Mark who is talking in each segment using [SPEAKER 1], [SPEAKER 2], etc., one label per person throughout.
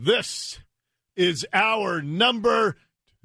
[SPEAKER 1] This is our number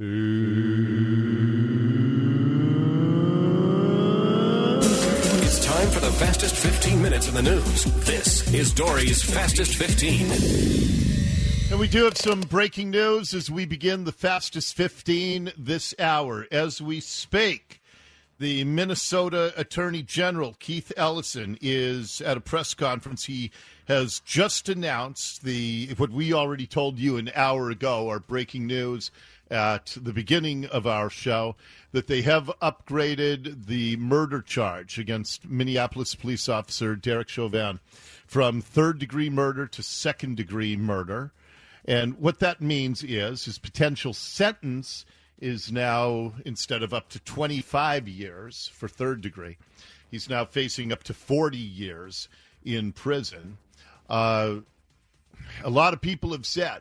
[SPEAKER 1] 2.
[SPEAKER 2] It's time for the fastest 15 minutes in the news. This is Dory's Fastest 15.
[SPEAKER 1] And we do have some breaking news as we begin the fastest 15 this hour. As we speak, the Minnesota Attorney General, Keith Ellison, is at a press conference. He has just announced what we already told you an hour ago, our breaking news at the beginning of our show, that they have upgraded the murder charge against Minneapolis police officer Derek Chauvin from third-degree murder to second-degree murder. And what that means is his potential sentence is now, instead of up to 25 years for third degree, he's now facing up to 40 years in prison. A lot of people have said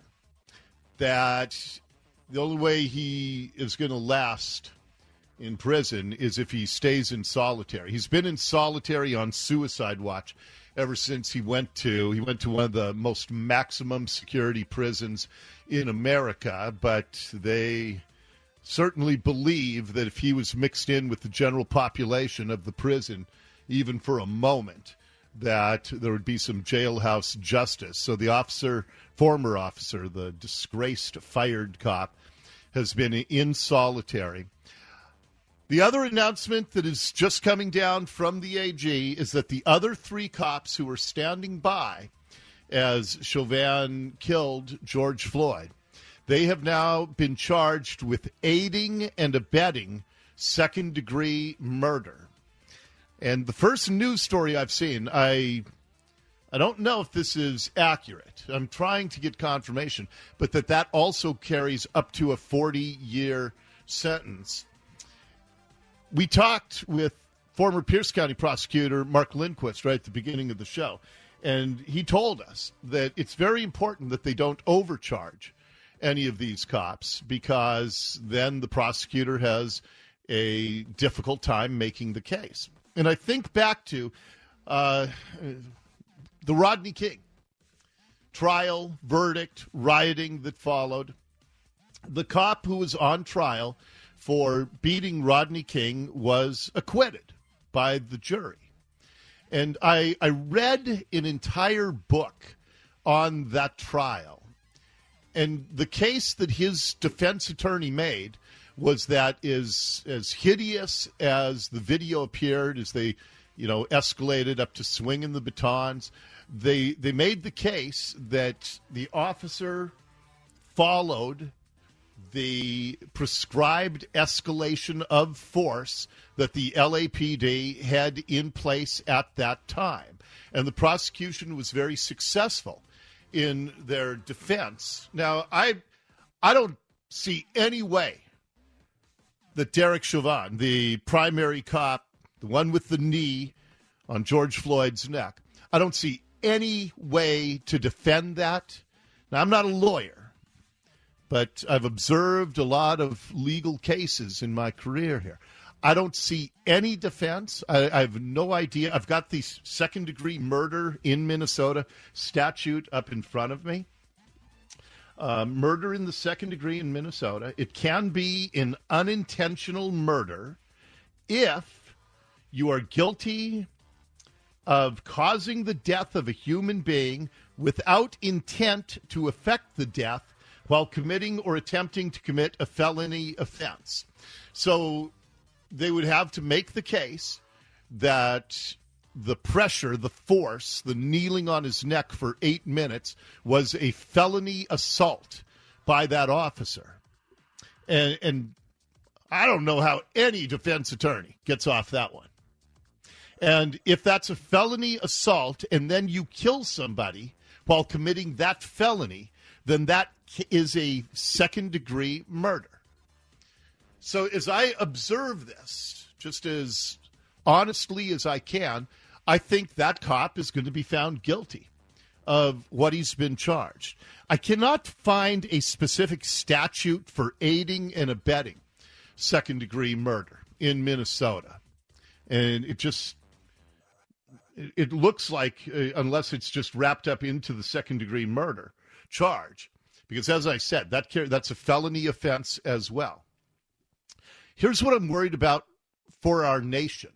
[SPEAKER 1] that the only way he is going to last in prison is if he stays in solitary. He's been in solitary on suicide watch ever since he went to one of the most maximum security prisons in America, but they certainly believe that if he was mixed in with the general population of the prison, even for a moment, that there would be some jailhouse justice. So the former officer, the disgraced fired cop, has been in solitary. The other announcement that is just coming down from the AG is that the other 3 cops who were standing by as Chauvin killed George Floyd, they have now been charged with aiding and abetting second-degree murder. And the first news story I've seen, I don't know if this is accurate. I'm trying to get confirmation, but that also carries up to a 40-year sentence. We talked with former Pierce County prosecutor Mark Lindquist right at the beginning of the show, and he told us that it's very important that they don't overcharge any of these cops, because then the prosecutor has a difficult time making the case. And I think back to the Rodney King trial, verdict, rioting that followed. The cop who was on trial for beating Rodney King was acquitted by the jury. And I read an entire book on that trial. And the case that his defense attorney made was that is as hideous as the video appeared, as they, escalated up to swinging the batons. They made the case that the officer followed the prescribed escalation of force that the LAPD had in place at that time. And the prosecution was very successful in their defense. Now, I don't see any way that Derek Chauvin, the primary cop, the one with the knee on George Floyd's neck, I don't see any way to defend that. Now, I'm not a lawyer, but I've observed a lot of legal cases in my career here. I don't see any defense. I have no idea. I've got the second-degree murder in Minnesota statute up in front of me. Murder in the second degree in Minnesota. It can be an unintentional murder if you are guilty of causing the death of a human being without intent to effect the death while committing or attempting to commit a felony offense. So they would have to make the case that the pressure, the force, the kneeling on his neck for 8 minutes was a felony assault by that officer. And I don't know how any defense attorney gets off that one. And if that's a felony assault and then you kill somebody while committing that felony, then that is a second-degree murder. So as I observe this, just as honestly as I can, I think that cop is going to be found guilty of what he's been charged. I cannot find a specific statute for aiding and abetting second-degree murder in Minnesota. And it looks like, unless it's just wrapped up into the second-degree murder charge, Because as I said, that's a felony offense as well. Here's what I'm worried about for our nation.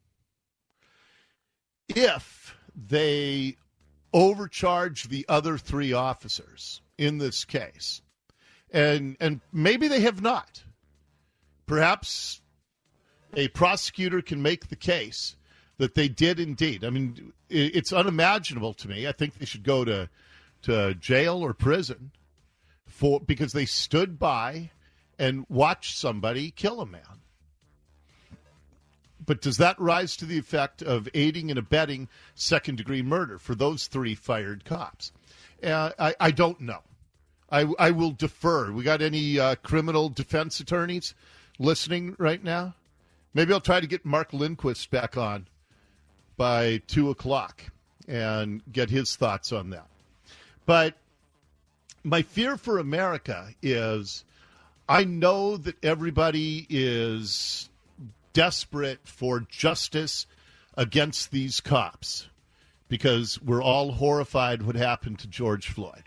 [SPEAKER 1] If they overcharge the other three officers in this case, and maybe they have not, perhaps a prosecutor can make the case that they did indeed. I mean, it's unimaginable to me. I think they should go to jail or prison because they stood by and watched somebody kill a man. But does that rise to the effect of aiding and abetting second-degree murder for those three fired cops? I don't know. I will defer. We got any criminal defense attorneys listening right now? Maybe I'll try to get Mark Lindquist back on by 2 o'clock and get his thoughts on that. But my fear for America is I know that everybody is desperate for justice against these cops because we're all horrified what happened to George Floyd.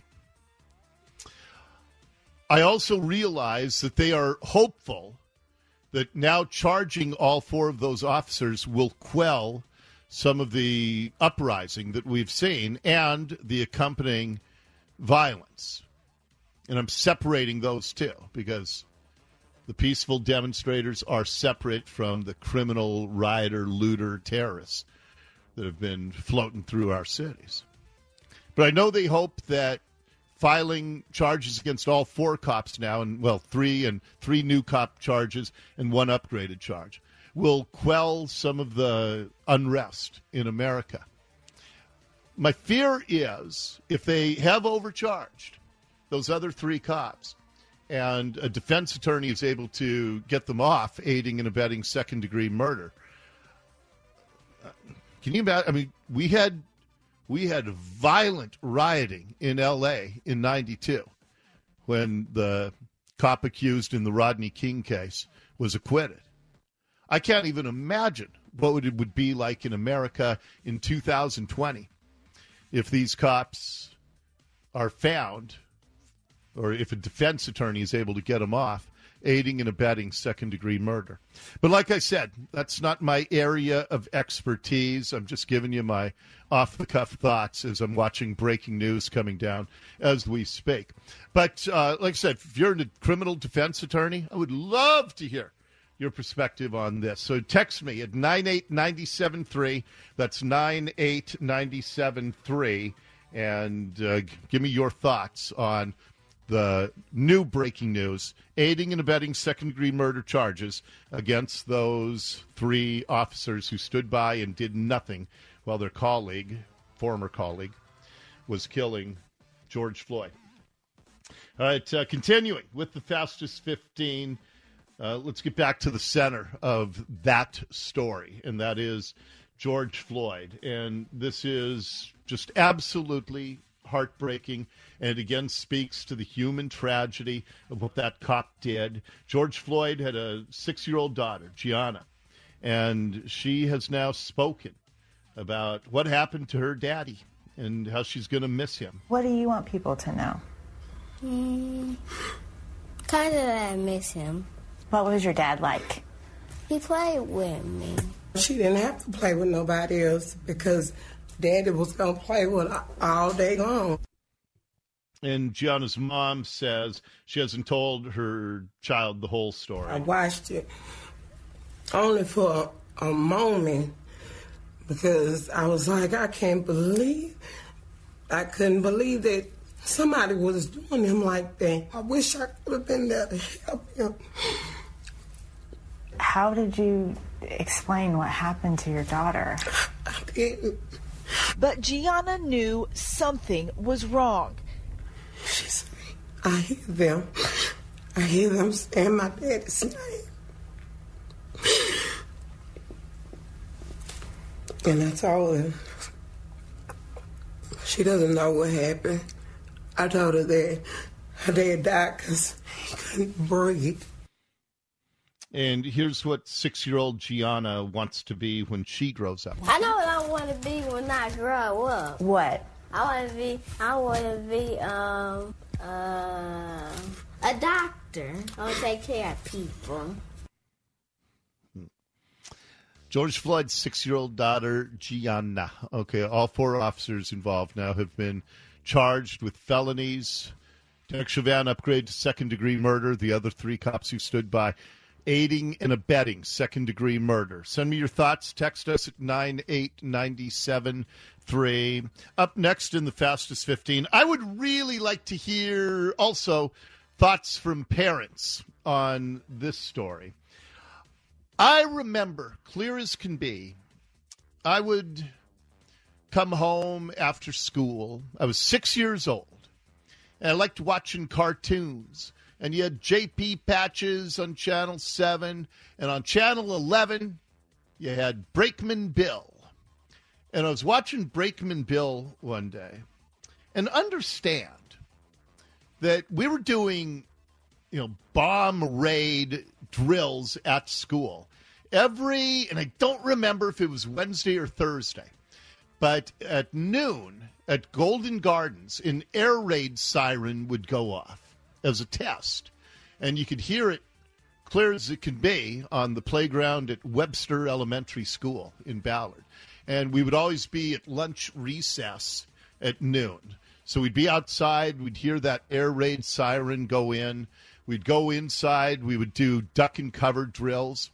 [SPEAKER 1] I also realize that they are hopeful that now charging all four of those officers will quell some of the uprising that we've seen and the accompanying violence. And I'm separating those two because the peaceful demonstrators are separate from the criminal rioter, looter, terrorists that have been floating through our cities. But I know they hope that filing charges against all four cops now, and three new cop charges and one upgraded charge, will quell some of the unrest in America. My fear is if they have overcharged those other three cops and a defense attorney is able to get them off aiding and abetting second-degree murder. Can you imagine? I mean, we had violent rioting in L.A. in 92 when the cop accused in the Rodney King case was acquitted. I can't even imagine what it would be like in America in 2020 if these cops are found, or if a defense attorney is able to get them off, aiding and abetting second-degree murder. But like I said, that's not my area of expertise. I'm just giving you my off-the-cuff thoughts as I'm watching breaking news coming down as we speak. But like I said, if you're a criminal defense attorney, I would love to hear your perspective on this. So text me at 98973. That's 98973. And give me your thoughts on the new breaking news, aiding and abetting second-degree murder charges against those three officers who stood by and did nothing while their former colleague, was killing George Floyd. All right, continuing with the Fastest 15, let's get back to the center of that story, and that is George Floyd. And this is just absolutely heartbreaking, and again speaks to the human tragedy of what that cop did. George Floyd had a 6-year-old daughter, Gianna, and she has now spoken about what happened to her daddy and how she's going to miss him.
[SPEAKER 3] What do you want people to know?
[SPEAKER 4] Kind of that I miss him.
[SPEAKER 3] What was your dad like?
[SPEAKER 4] He played with me.
[SPEAKER 5] She didn't have to play with nobody else because Daddy was going to play with her all day long.
[SPEAKER 1] And Gianna's mom says she hasn't told her child the whole story.
[SPEAKER 5] I watched it only for a moment because I was like, I couldn't believe that somebody was doing him like that. I wish I could have been there to help him.
[SPEAKER 3] How did you explain what happened to your daughter?
[SPEAKER 5] I didn't.
[SPEAKER 6] But Gianna knew something was wrong.
[SPEAKER 5] She said, I hear them. I hear them saying my daddy's name. And I told her, she doesn't know what happened. I told her that her dad died because he couldn't breathe.
[SPEAKER 1] And here's what 6-year-old Gianna wants to be when she grows up.
[SPEAKER 4] I know what I want to be when I grow up.
[SPEAKER 3] What?
[SPEAKER 4] I want to be A doctor. I would take care of people.
[SPEAKER 1] George Floyd's 6-year-old daughter, Gianna. Okay, all 4 officers involved now have been charged with felonies. Derek Chauvin upgrade to second-degree murder. The other 3 cops who stood by, aiding and abetting second-degree murder. Send me your thoughts. Text us at 98973. Up next in the Fastest 15, I would really like to hear also thoughts from parents on this story. I remember, clear as can be, I would come home after school. I was 6 years old, and I liked watching cartoons. And you had JP Patches on Channel 7, and on Channel 11, you had Brakeman Bill. And I was watching Brakeman Bill one day, and understand that we were doing, bomb raid drills at school. And I don't remember if it was Wednesday or Thursday, but at noon at Golden Gardens, an air raid siren would go off as a test. And you could hear it clear as it can be on the playground at Webster Elementary School in Ballard. And we would always be at lunch recess at noon. So we'd be outside, we'd hear that air raid siren go in. We'd go inside, we would do duck and cover drills,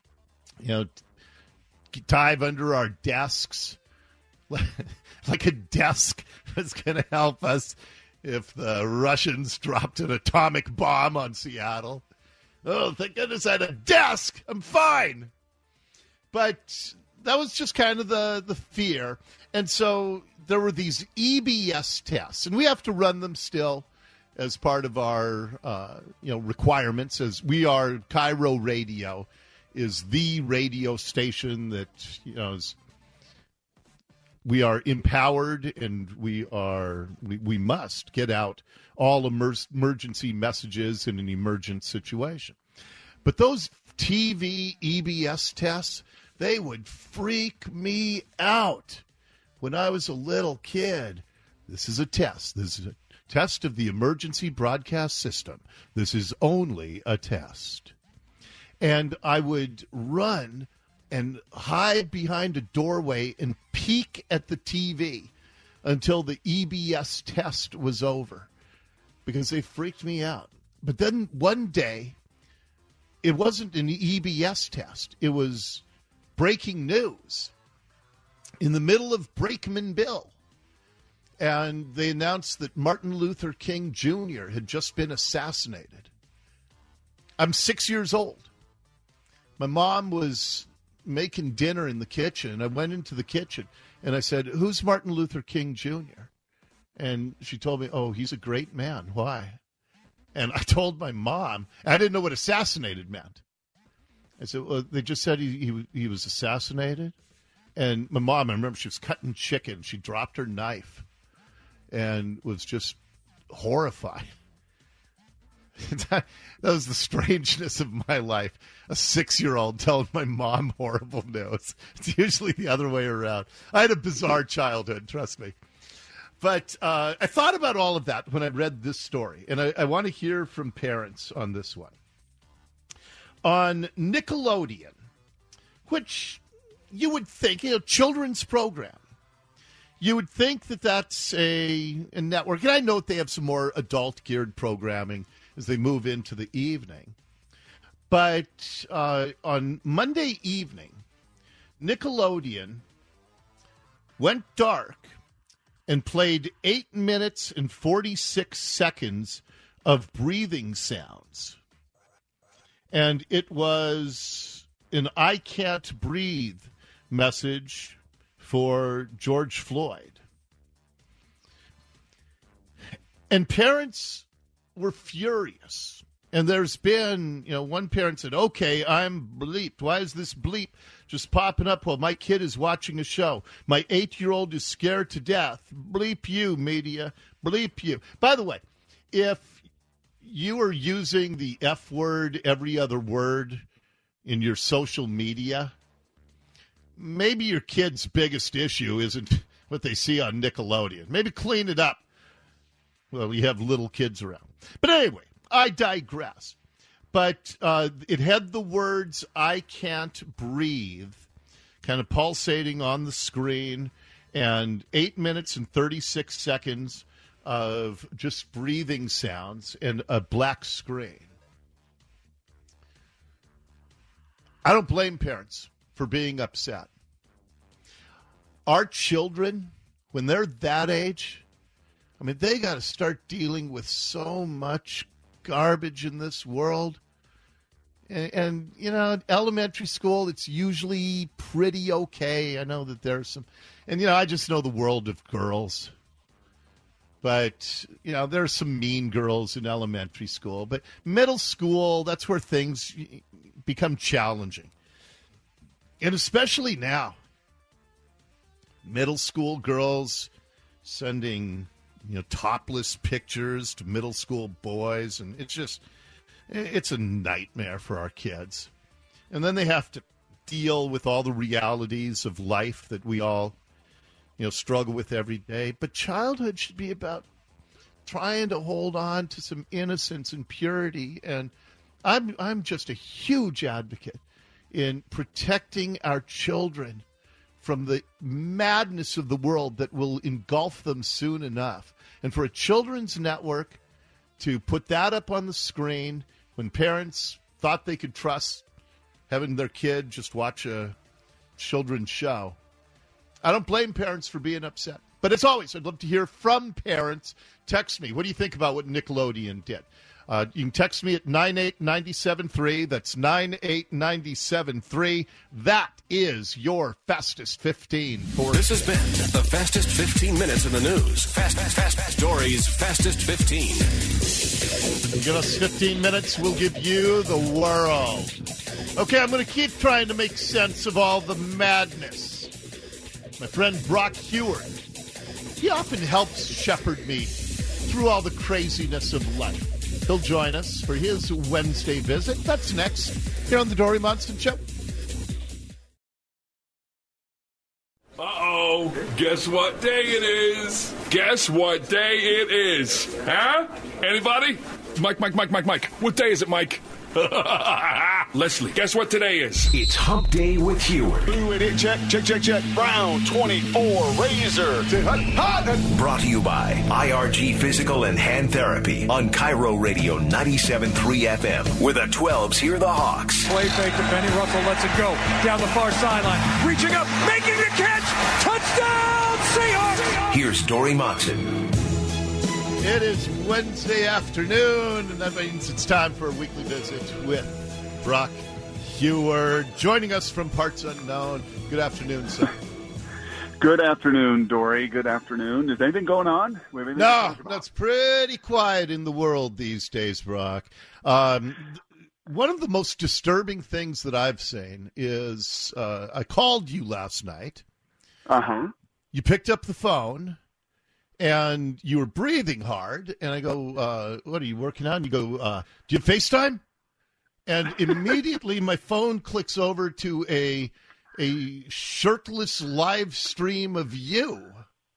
[SPEAKER 1] dive under our desks. Like a desk was going to help us if the Russians dropped an atomic bomb on Seattle. Oh, thank goodness I had a desk. I'm fine. But that was just kind of the fear. And so there were these EBS tests, and we have to run them still as part of our requirements, as we are Cairo Radio is the radio station that we are empowered, and we must get out all emergency messages in an emergent situation. But those TV EBS tests, they would freak me out when I was a little kid. This is a test. This is a test of the emergency broadcast system. This is only a test. And I would run and hide behind a doorway and peek at the TV until the EBS test was over, because they freaked me out. But then one day, it wasn't an EBS test. It was breaking news in the middle of Brakeman Bill. And they announced that Martin Luther King Jr. had just been assassinated. I'm 6 years old. My mom was making dinner in the kitchen. I went into the kitchen, and I said, "Who's Martin Luther King Jr.?" And she told me, "Oh, he's a great man." Why? And I told my mom, I didn't know what assassinated meant. I said, "Well, they just said he was assassinated." And my mom, I remember she was cutting chicken. She dropped her knife and was just horrified. That was the strangeness of my life. A 6-year-old telling my mom horrible news. It's usually the other way around. I had a bizarre childhood, trust me. But I thought about all of that when I read this story, and I want to hear from parents on this one. On Nickelodeon, which you would think, children's program, you would think that that's a network. And I know they have some more adult-geared programming as they move into the evening. But on Monday evening, Nickelodeon went dark and played 8 minutes and 46 seconds of breathing sounds. And it was an "I can't breathe" message for George Floyd. And parents were furious. And there's been, one parent said, "Okay, I'm bleeped. Why is this bleep just popping up while my kid is watching a show? My 8-year-old is scared to death. Bleep you, media. Bleep you." By the way, if you are using the F word every other word in your social media, maybe your kid's biggest issue isn't what they see on Nickelodeon. Maybe clean it up. Well, you have little kids around. But anyway, I digress. But it had the words, "I can't breathe," kind of pulsating on the screen, and 8 minutes and 36 seconds of just breathing sounds and a black screen. I don't blame parents for being upset. Our children, when they're that age, I mean, they got to start dealing with so much garbage in this world. And, you know, elementary school, it's usually pretty okay. I know that there's some, and, you know, I just know the world of girls. But, you know, there's some mean girls in elementary school. But middle school, that's where things become challenging. And especially now, middle school girls sending, you know, topless pictures to middle school boys. And it's a nightmare for our kids. And then they have to deal with all the realities of life that we all, you know, struggle with every day. But childhood should be about trying to hold on to some innocence and purity. And I'm just a huge advocate in protecting our children from the madness of the world that will engulf them soon enough. And for a children's network to put that up on the screen when parents thought they could trust having their kid just watch a children's show, I don't blame parents for being upset. But as always, I'd love to hear from parents. Text me. What do you think about what Nickelodeon did? You can text me at 98973. That's 98973. That is your Fastest 15 for
[SPEAKER 2] This has been the Fastest 15 minutes in the news. Fast Stories Fastest 15.
[SPEAKER 1] Give us 15 minutes, we'll give you the world. Okay, I'm going to keep trying to make sense of all the madness. My friend Brock Heward, he often helps shepherd me through all the craziness of life. He'll join us for his Wednesday visit. That's next here on the Dory Monson Show.
[SPEAKER 7] Uh-oh. Guess what day it is? Guess what day it is? Huh? Anybody? Mike. What day is it, Mike? Leslie, guess what today is?
[SPEAKER 2] It's Hump Day with Heward.
[SPEAKER 8] Blue 88, check. Brown 24, Razor. Hot.
[SPEAKER 2] Brought to you by IRG Physical and Hand Therapy on Cairo Radio 97.3 FM, where the 12s hear the Hawks.
[SPEAKER 9] Play fake to Benny Russell, lets it go. Down the far sideline. Reaching up, making the catch. Touchdown, Seahawks.
[SPEAKER 2] Here's Dory Monson.
[SPEAKER 1] It is Wednesday afternoon, and that means it's time for a weekly visit with Brock Heward, joining us from parts unknown. Good afternoon, sir.
[SPEAKER 8] Good afternoon, Dory. Good afternoon. Is anything going on?
[SPEAKER 1] No, that's pretty quiet in the world these days, Brock. One of the most disturbing things that I've seen is I called you last night.
[SPEAKER 8] Uh-huh.
[SPEAKER 1] You picked up the phone. And you were breathing hard, and I go, what are you working on? You go, do you have FaceTime? And immediately my phone clicks over to a shirtless live stream of you.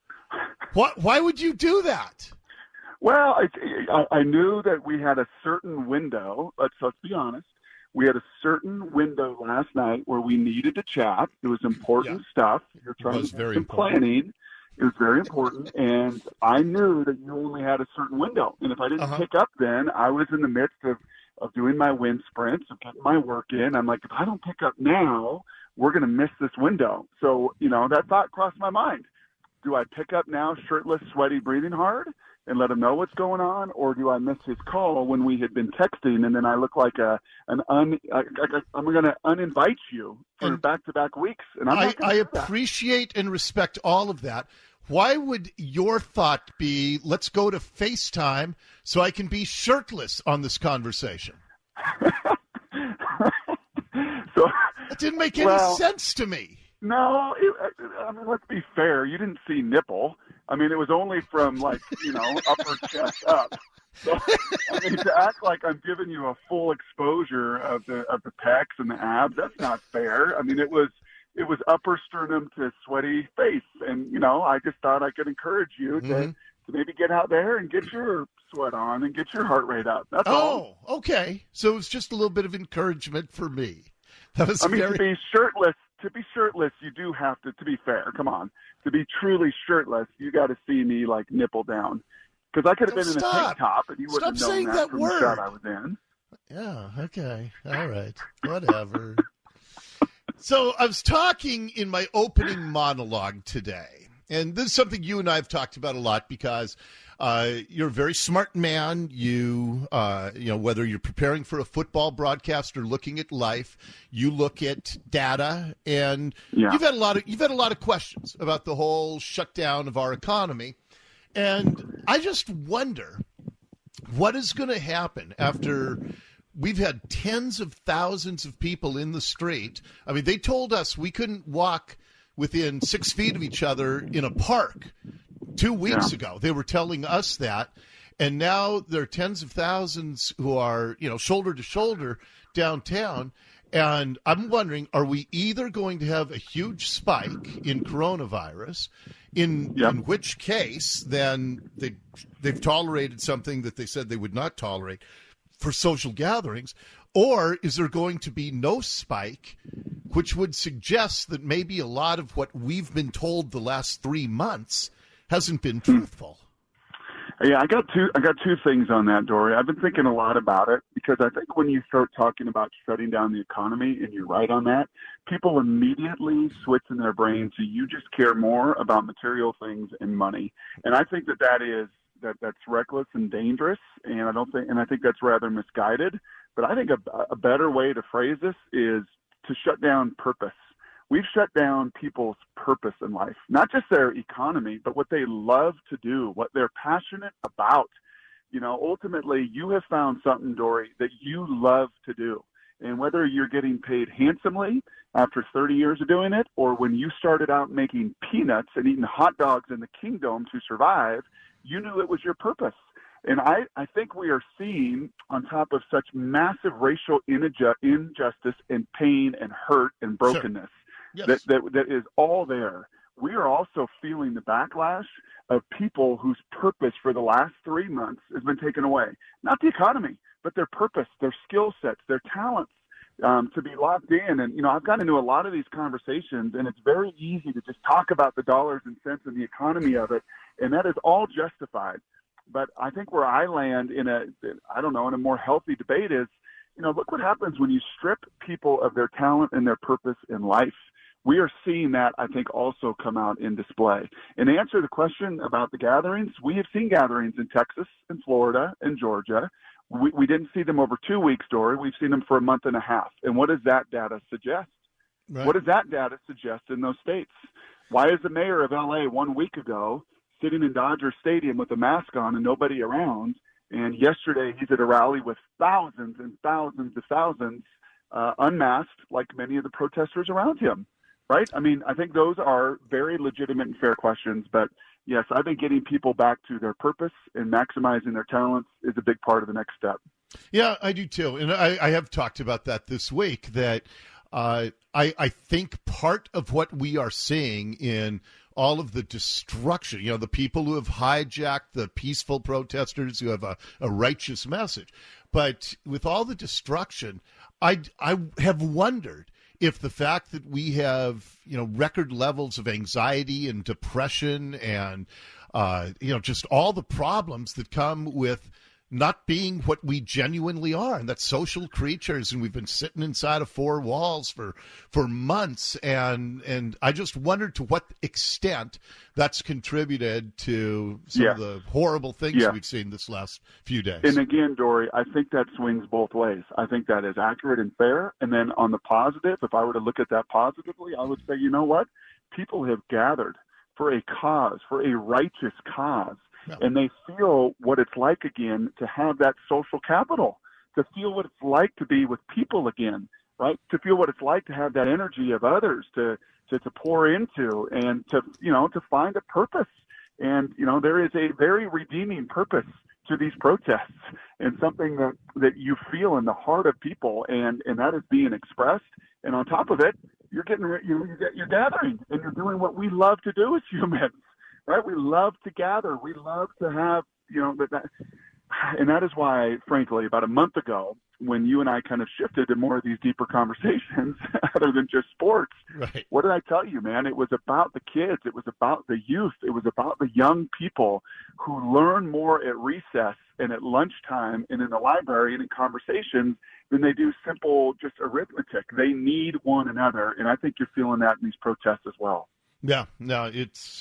[SPEAKER 1] Why would you do that?
[SPEAKER 8] Well, I knew that we had a certain window. Let's be honest. We had a certain window last night where we needed to chat. It was important stuff. You're trying to do some planning. It was very important, and I knew that you only had a certain window. And if I didn't pick up then, I was in the midst of doing my wind sprints, of getting my work in. I'm like, if I don't pick up now, we're going to miss this window. So, you know, that thought crossed my mind. Do I pick up now, shirtless, sweaty, breathing hard, and let him know what's going on, or do I miss his call when we had been texting, and then I look like I'm going to uninvite you for back-to-back weeks? And I
[SPEAKER 1] appreciate and respect all of that. Why would your thought be, let's go to FaceTime so I can be shirtless on this conversation? That didn't make any sense to me.
[SPEAKER 8] No, I mean, let's be fair. You didn't see nipple. I mean, it was only from, upper chest up. So, I mean, to act like I'm giving you a full exposure of the pecs and the abs, that's not fair. I mean, it was upper sternum to sweaty face. And, you know, I just thought I could encourage you to maybe get out there and get your sweat on and get your heart rate up. That's all.
[SPEAKER 1] Oh, okay. So it was just a little bit of encouragement for me. That was
[SPEAKER 8] to be shirtless, you do have to be fair, come on. To be truly shirtless, you got to see me like nipple down. Because I could have been in a tank top and you wouldn't have known that from the shot I was in.
[SPEAKER 1] Yeah, okay. All right. Whatever. So I was talking in my opening monologue today, and this is something you and I have talked about a lot because you're a very smart man. You know, whether you're preparing for a football broadcast or looking at life, you look at data, and you've had a lot of questions about the whole shutdown of our economy, and I just wonder what is going to happen after. We've had tens of thousands of people in the street. I mean, they told us we couldn't walk within 6 feet of each other in a park 2 weeks ago. They were telling us that. And now there are tens of thousands who are, shoulder to shoulder downtown. And I'm wondering, are we either going to have a huge spike in coronavirus, in which case then they've tolerated something that they said they would not tolerate for social gatherings, or is there going to be no spike, which would suggest that maybe a lot of what we've been told the last 3 months hasn't been truthful?
[SPEAKER 8] Yeah, I got two things on that, Dory. I've been thinking a lot about it because I think when you start talking about shutting down the economy, and you're right on that, people immediately switch in their brain to you just care more about material things and money. And I think that's reckless and dangerous, and I think that's rather misguided. But I think a better way to phrase this is to shut down purpose. We've shut down people's purpose in life, not just their economy, but what they love to do, what they're passionate about. Ultimately, you have found something, Dory, that you love to do. And whether you're getting paid handsomely after 30 years of doing it, or when you started out making peanuts and eating hot dogs in the kingdom to survive, you knew it was your purpose. And I think we are seeing, on top of such massive racial injustice and pain and hurt and brokenness, that is all there. We are also feeling the backlash of people whose purpose for the last 3 months has been taken away. Not the economy, but their purpose, their skill sets, their talents, to be locked in. And, I've gotten into a lot of these conversations, and it's very easy to just talk about the dollars and cents and the economy of it, and that is all justified. But I think where I land in a more healthy debate is, look what happens when you strip people of their talent and their purpose in life. We are seeing that, I think, also come out in display. And to answer the question about the gatherings, we have seen gatherings in Texas and Florida and Georgia. We didn't see them over 2 weeks, Dory. We've seen them for a month and a half. And what does that data suggest? Right. What does that data suggest in those states? Why is the mayor of L.A. 1 week ago sitting in Dodger Stadium with a mask on and nobody around, and yesterday he's at a rally with thousands and thousands of thousands unmasked, like many of the protesters around him, right? I mean, I think those are very legitimate and fair questions, but yes, I think getting people back to their purpose and maximizing their talents is a big part of the next step.
[SPEAKER 1] Yeah, I do too. And I have talked about that this week, that I think part of what we are seeing in all of the destruction, the people who have hijacked the peaceful protesters who have a righteous message. But with all the destruction, I have wondered if the fact that we have, record levels of anxiety and depression and, just all the problems that come with not being what we genuinely are, and that's social creatures, and we've been sitting inside of four walls for months, and I just wondered to what extent that's contributed to some of the horrible things we've seen this last few days.
[SPEAKER 8] And again, Dory, I think that swings both ways. I think that is accurate and fair, and then on the positive, if I were to look at that positively, I would say, you know what? People have gathered for a cause, for a righteous cause. And they feel what it's like again to have that social capital, to feel what it's like to be with people again, right? To feel what it's like to have that energy of others to pour into, and to find a purpose. And, there is a very redeeming purpose to these protests, and something that you feel in the heart of people, and that is being expressed. And on top of it, you're gathering, and you're doing what we love to do as humans. Right, we love to gather. We love to have, And that is why, frankly, about a month ago, when you and I kind of shifted to more of these deeper conversations other than just sports,
[SPEAKER 1] right.
[SPEAKER 8] What did I tell you, man? It was about the kids. It was about the youth. It was about the young people who learn more at recess and at lunchtime and in the library and in conversations than they do simple just arithmetic. They need one another, and I think you're feeling that in these protests as well.
[SPEAKER 1] Yeah, no,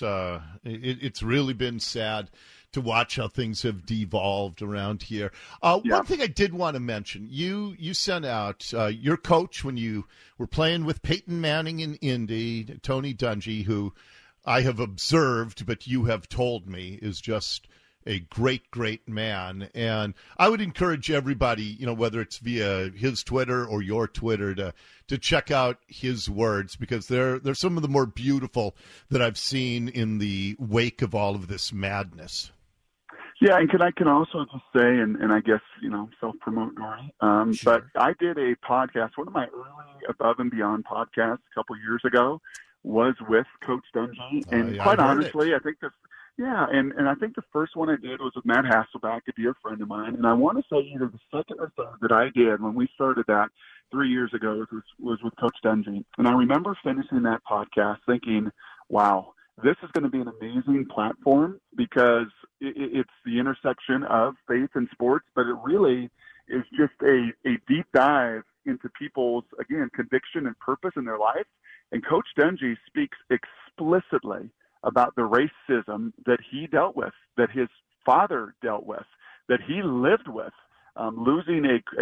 [SPEAKER 1] it's really been sad to watch how things have devolved around here. One thing I did want to mention, you sent out your coach when you were playing with Peyton Manning in Indy, Tony Dungy, who I have observed, but you have told me is just a great, great man. And I would encourage everybody, whether it's via his Twitter or your Twitter, to check out his words, because they're some of the more beautiful that I've seen in the wake of all of this madness.
[SPEAKER 8] Yeah, and I can also just say, and I guess, self-promote, Nori,
[SPEAKER 1] sure.
[SPEAKER 8] But I did a podcast, one of my early Above and Beyond podcasts a couple years ago was with Coach Dungy. And quite honestly, I think and I think the first one I did was with Matt Hasselbeck, a dear friend of mine. And I want to say either the second or third that I did when we started that 3 years ago was with Coach Dungy. And I remember finishing that podcast thinking, wow, this is going to be an amazing platform, because it's the intersection of faith and sports, but it really is just a deep dive into people's, again, conviction and purpose in their life. And Coach Dungy speaks explicitly about the racism that he dealt with, that his father dealt with, that he lived with, losing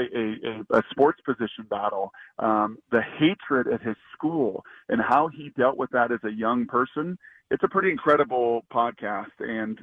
[SPEAKER 8] a sports position battle, the hatred at his school, and how he dealt with that as a young person. It's a pretty incredible podcast, and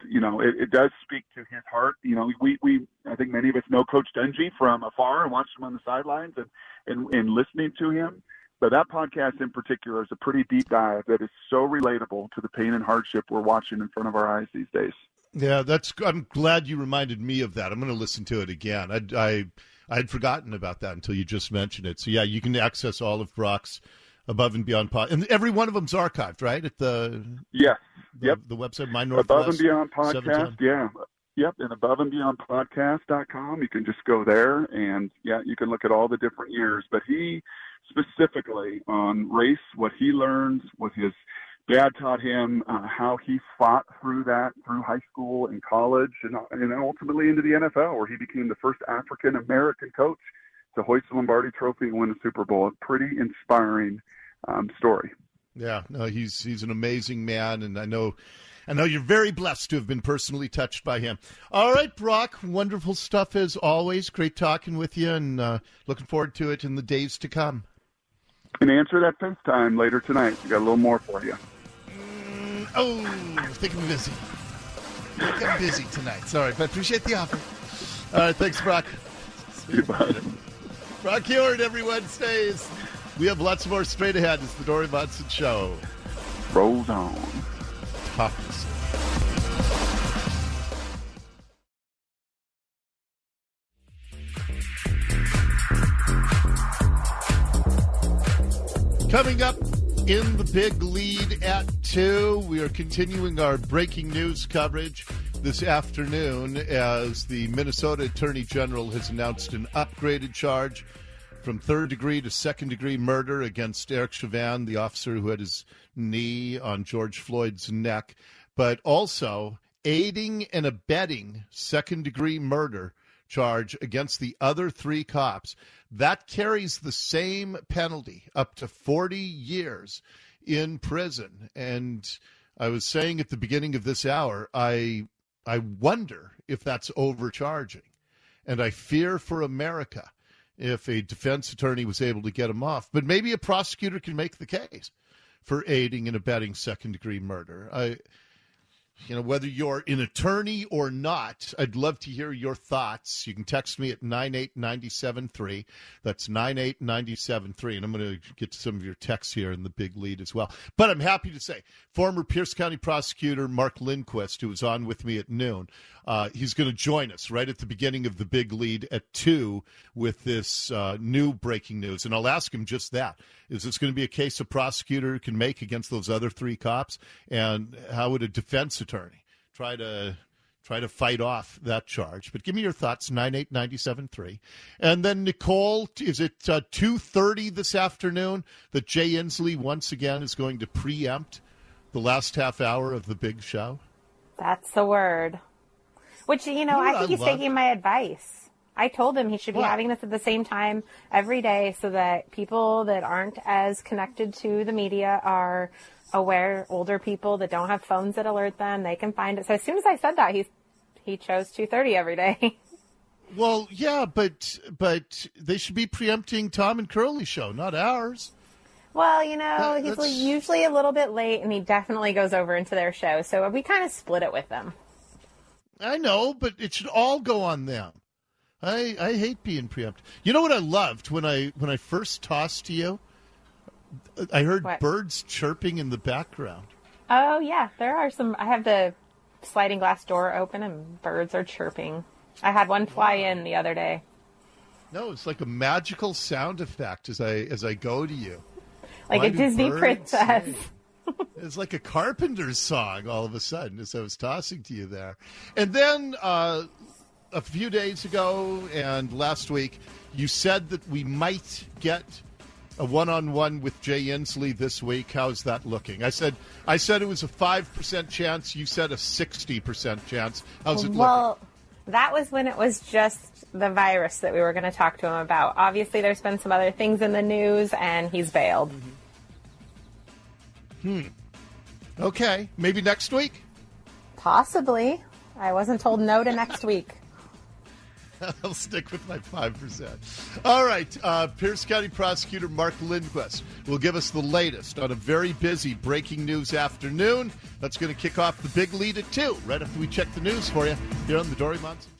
[SPEAKER 8] it does speak to his heart. We I think many of us know Coach Dungy from afar and watched him on the sidelines and listening to him. But that podcast in particular is a pretty deep dive that is so relatable to the pain and hardship we're watching in front of our eyes these days.
[SPEAKER 1] Yeah, I'm glad you reminded me of that. I'm going to listen to it again. I had forgotten about that until you just mentioned it. So yeah, you can access all of Brock's Above and Beyond podcast, and every one of them's archived, right? At the the website, My Northwest.
[SPEAKER 8] Above and Beyond podcast, yeah. Yep, and aboveandbeyondpodcast.com. You can just go there, and you can look at all the different years. But he specifically on race, what he learned, what his dad taught him, how he fought through that through high school and college, and then ultimately into the NFL, where he became the first African-American coach to hoist the Lombardi Trophy and win a Super Bowl. A pretty inspiring story.
[SPEAKER 1] Yeah, no, he's an amazing man, and I know you're very blessed to have been personally touched by him. All right, Brock, wonderful stuff as always. Great talking with you, and looking forward to it in the days to come.
[SPEAKER 8] And answer that FaceTime later tonight. We got a little more for you.
[SPEAKER 1] I think I'm busy. I'm busy tonight. Sorry, but I appreciate the offer. All right, thanks, Brock.
[SPEAKER 8] Goodbye.
[SPEAKER 1] Brock Huard every Wednesdays. We have lots more straight ahead. It's the Dory Monson Show.
[SPEAKER 8] Rolls on.
[SPEAKER 1] Talk to you soon. Coming up in the big lead at 2, we are continuing our breaking news coverage this afternoon as the Minnesota Attorney General has announced an upgraded charge from third-degree to second-degree murder against Eric Chauvin, the officer who had his knee on George Floyd's neck, but also aiding and abetting second-degree murder charge against the other 3 cops. That carries the same penalty, up to 40 years in prison. And I was saying at the beginning of this hour, I wonder if that's overcharging. And I fear for America if a defense attorney was able to get him off. But maybe a prosecutor can make the case for aiding and abetting second-degree murder. Whether you're an attorney or not, I'd love to hear your thoughts. You can text me at 98973. That's 98973. And I'm going to get to some of your texts here in the big lead as well. But I'm happy to say, former Pierce County prosecutor Mark Lindquist, who was on with me at noon, he's going to join us right at the beginning of the big lead at 2 with this new breaking news. And I'll ask him just that. Is this going to be a case a prosecutor can make against those other 3 cops? And how would a defense attorney try to try to fight off that charge. But give me your thoughts, 98973. And then, Nicole, is it 2:30 this afternoon that Jay Inslee once again is going to preempt the last half hour of the big show?
[SPEAKER 10] That's the word. Which, I think he's taking my advice. I told him he should be having this at the same time every day so that people that aren't as connected to the media are aware. Older people that don't have phones that alert them, they can find it. So as soon as I said that, he chose 2:30 every day.
[SPEAKER 1] Well, yeah, but they should be preempting Tom and Curly's show, not ours.
[SPEAKER 10] Well, he's usually a little bit late, and he definitely goes over into their show. So we kind of split it with them.
[SPEAKER 1] I know, but it should all go on them. I hate being preempted. You know what I loved when I first tossed to you? I heard birds chirping in the background.
[SPEAKER 10] Oh, yeah. There are some. I have the sliding glass door open and birds are chirping. I had one fly in the other day. No,
[SPEAKER 1] it's like a magical sound effect as I go to you.
[SPEAKER 10] Like a Disney princess.
[SPEAKER 1] It's like a Carpenter's song all of a sudden as I was tossing to you there. And then a few days ago and last week, you said that we might get a one-on-one with Jay Inslee this week. How's that looking? I said it was a 5% chance. You said a 60% chance. How's it looking?
[SPEAKER 10] Well, that was when it was just the virus that we were going to talk to him about. Obviously, there's been some other things in the news, and he's bailed.
[SPEAKER 1] Okay. Maybe next week?
[SPEAKER 10] Possibly. I wasn't told no to next week.
[SPEAKER 1] I'll stick with my 5%. All right. Pierce County Prosecutor Mark Lindquist will give us the latest on a very busy breaking news afternoon. That's going to kick off the big lead at 2, right after we check the news for you here on the Dori Monson.